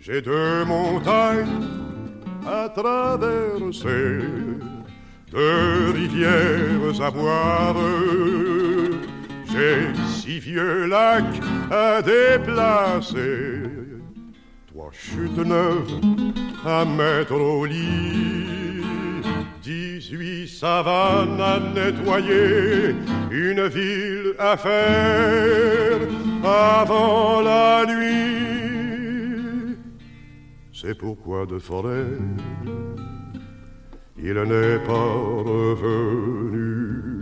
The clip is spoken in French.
J'ai 2 montagnes à traverser, 2 rivières à boire. J'ai 6 vieux lacs à déplacer, 3 chutes neuves à mettre au lit, 18 savanes à nettoyer, une ville à faire avant la nuit. C'est pourquoi de forêt il n'est pas revenu.